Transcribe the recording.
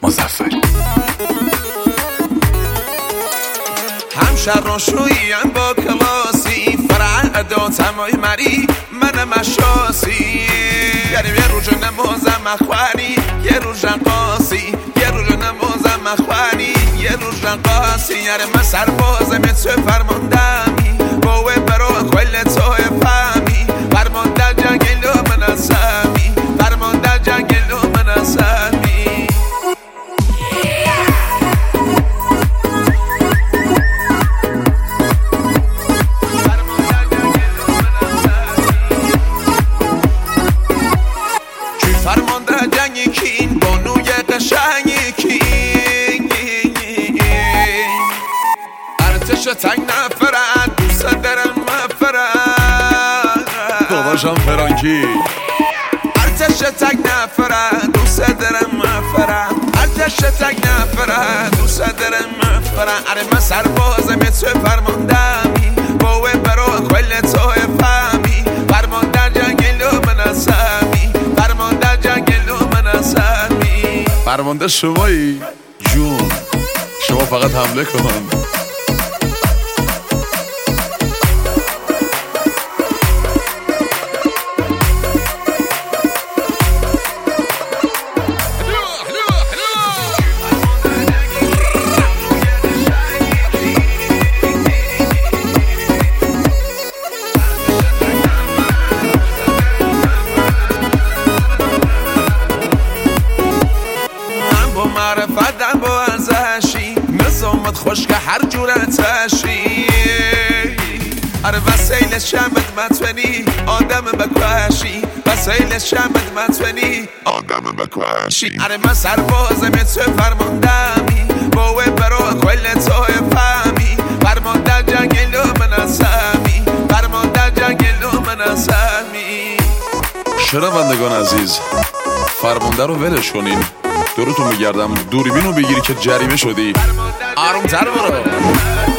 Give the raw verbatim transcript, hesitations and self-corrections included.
مظفری. همشر رو شویم با کلاسی فرع ادا تمای مری من مشاسی گریم یه روز نمازم اخوانی یه روز رقاسی یه روز نمازم اخوانی یه روز رقاسی یاره من سربازم تو فرماندمی باوه برو کل توی فهمی فرمان در جنگل و من اسمی فرمان در جنگل و من اسمی فرمان در جنگی کین بانوی قشنگی کین ارتش تنگ نفرن دوست دارم مفرن داداشم فرانکی ارتش تنگ نفرن دوست دارم مفرن ارتش تنگ نفرن دوست دارم مفرن اره من سربازم تو فرماندمی باوه برو کل توی فهمی فرمان در جنگل و من اسمی فرمان در جنگل و من اسمی فرمانده شمایی جون شما فقط حمله کن. معرفتم با ازشی نظامت خوش که هر جورتشی اره وسیل شمت متونی آدم بکوشی وسیل شمت متونی آدم بکوشی اره من سربازم تو فرماندمی باوه برو کل توی فهمی فرمان در جنگل و من اسمی فرمان در جنگل و من اسمی. شنوندگان عزیز فرمانده رو ولش کنین، دورتون میگردم دوربین رو بگیری که جریمه شدی. آرومتر برو.